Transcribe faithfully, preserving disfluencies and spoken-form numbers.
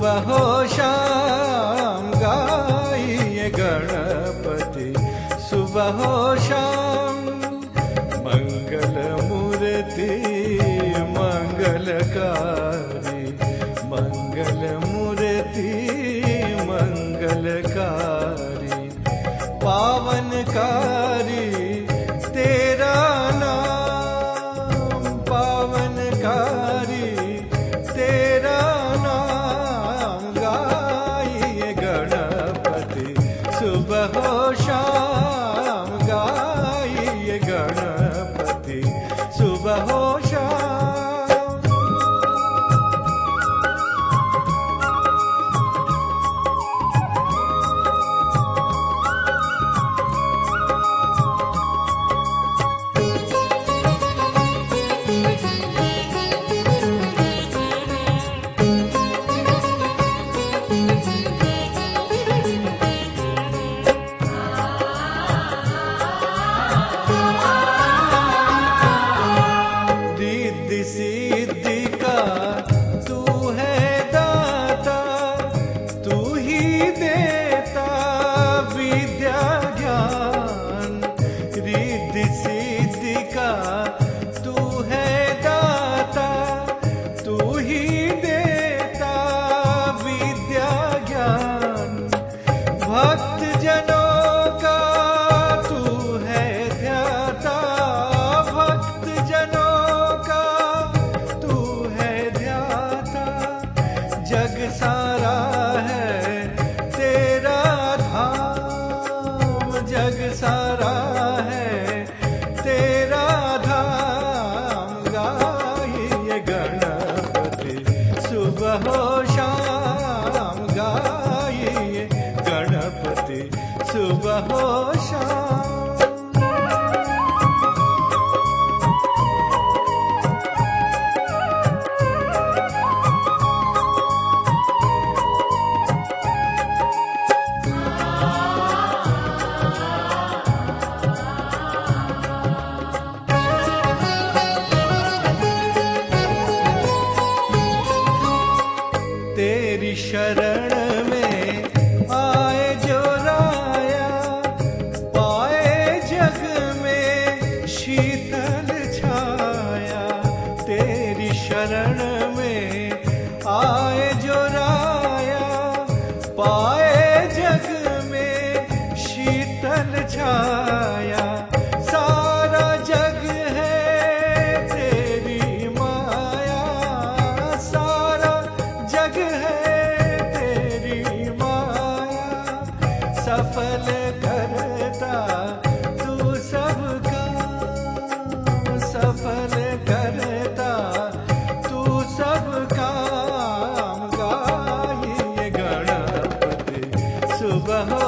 सुबह हो शाम गाइए गणपति, सुबह हो शाम। मंगल मूर्ति मंगलकारी, मंगल मूर्ति मंगलकारी। पावनकारी तेरा नाम, पावनकारी तेरा नाम। गाइए गणपति सुबह हो शाम, गाइए गणपति सुबह हो शाम। सिद्धि का तू है दाता, तू ही देता विद्या ज्ञान। रिद्धि सिद्धि का तू है दाता, तू ही देता विद्या ज्ञान। भक्त जनों का तू है ध्याता, भक्त जनों जग सारा है तेरा धाम, जग सारा है तेरा धाम। गाइए गणपति सुबह हो शाम, गाइए गणपति सुबह हो शाम। तेरी शरण में आए जो राया, पाए जग में शीतल छाया। तेरी शरण में आए जो राया, पाए जग में शीतल छाया। सारा जग है तेरी माया, सारा जग है तेरी माया। सफल करता तू सब काम, सफल करता तू सब काम। गाइए गणपति सुबह